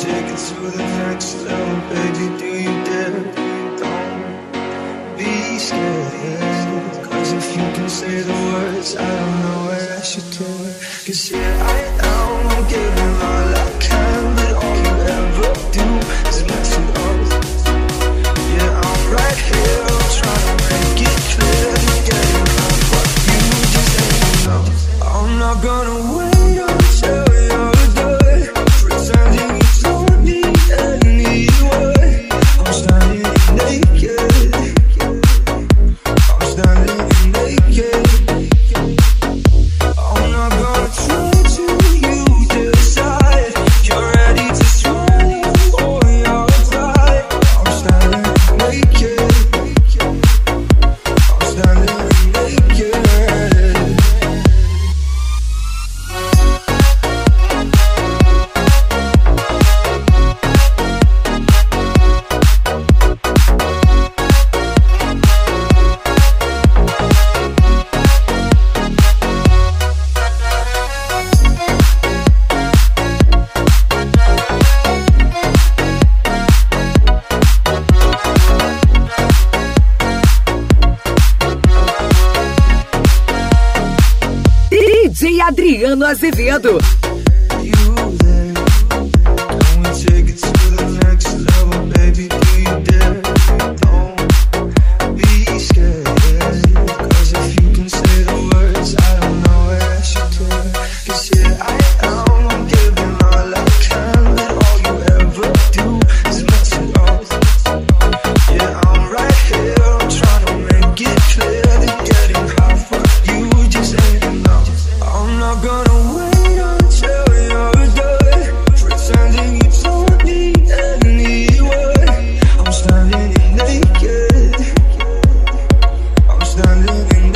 take it to the next level, baby, do you dare? Don't be scared, 'cause if you can say the words, I don't know what I should do. 'Cause here I am, I'm giving all I can, but all you ever do is mess it up. Yeah, I'm right here, I'm trying to make it clear, getting off what you just ain't enough. I'm not gonna wait until you're done pretending you don't need anyway. I'm standing naked, I'm standing naked. I'm not gonna try till you decide you're ready to swallow all your pride. I'm standing naked, I'm standing naked. DJ Adriano Azevedo.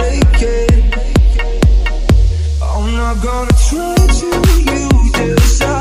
Gonna try to you decide